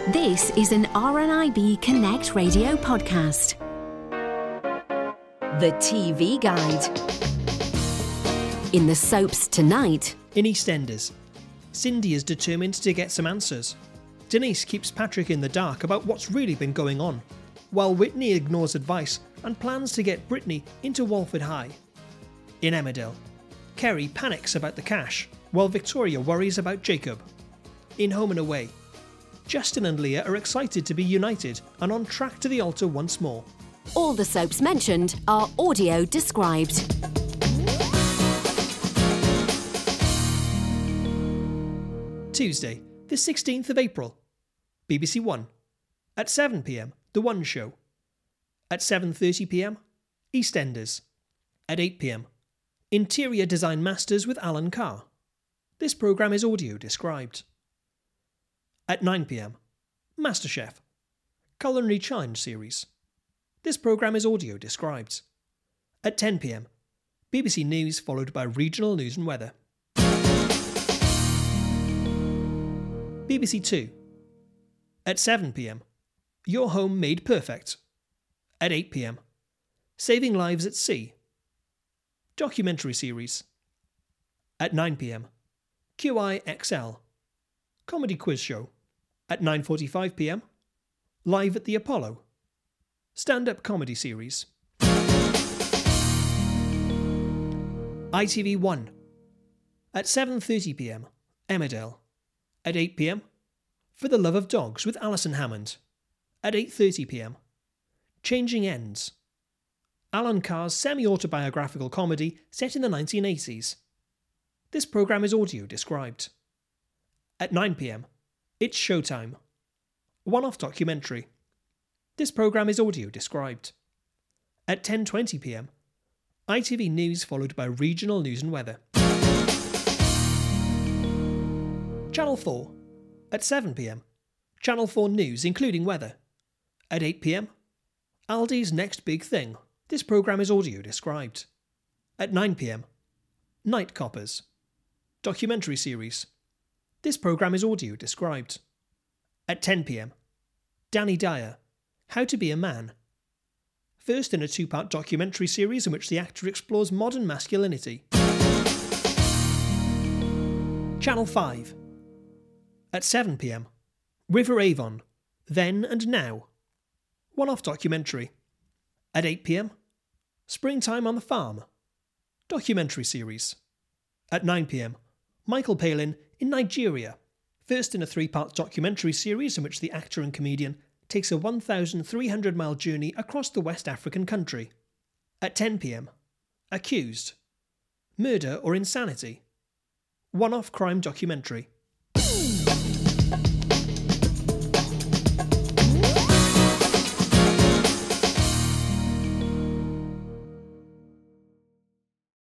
This is an RNIB Connect radio podcast. The TV Guide. In the soaps tonight. In EastEnders, Cindy is determined to get some answers. Denise keeps Patrick in the dark about what's really been going on, while Whitney ignores advice and plans to get Brittany into Walford High. In Emmerdale, Kerry panics about the cash, while Victoria worries about Jacob. In Home and Away, Justin and Leah are excited to be united and on track to the altar once more. All the soaps mentioned are audio described. Tuesday, the 16th of April. BBC One. At 7 p.m, The One Show. At 7:30 p.m, EastEnders. At 8 p.m, Interior Design Masters with Alan Carr. This programme is audio described. At 9 p.m, MasterChef. Culinary Challenge Series. This programme is audio described. At 10 p.m, BBC News followed by regional news and weather. BBC Two. At 7 p.m, Your Home Made Perfect. At 8 p.m, Saving Lives at Sea. Documentary series. At 9 p.m, QIXL. Comedy quiz show. At 9:45 p.m, Live at the Apollo. Stand-up comedy series. ITV1. At 7:30 p.m, Emmerdale. At 8 p.m, For the Love of Dogs with Alison Hammond. At 8:30 p.m, Changing Ends. Alan Carr's semi-autobiographical comedy set in the 1980s. This programme is audio described. At 9 p.m, It's Showtime. One-off documentary. This programme is audio described. At 10:20 p.m, ITV News followed by regional news and weather. Channel 4. At 7 p.m, Channel 4 News including weather. At 8 p.m, Aldi's Next Big Thing. This programme is audio described. At 9 p.m, Night Coppers. Documentary series. This programme is audio described. At 10 p.m, Danny Dyer. How to Be a Man. First in a two-part documentary series in which the actor explores modern masculinity. Channel 5. At 7 p.m, River Avon. Then and Now. One-off documentary. At 8 p.m, Springtime on the Farm. Documentary series. At 9 p.m, Michael Palin in Nigeria. First in a three-part documentary series in which the actor and comedian takes a 1,300-mile journey across the West African country. At 10 p.m, Accused. Murder or Insanity. One-off crime documentary.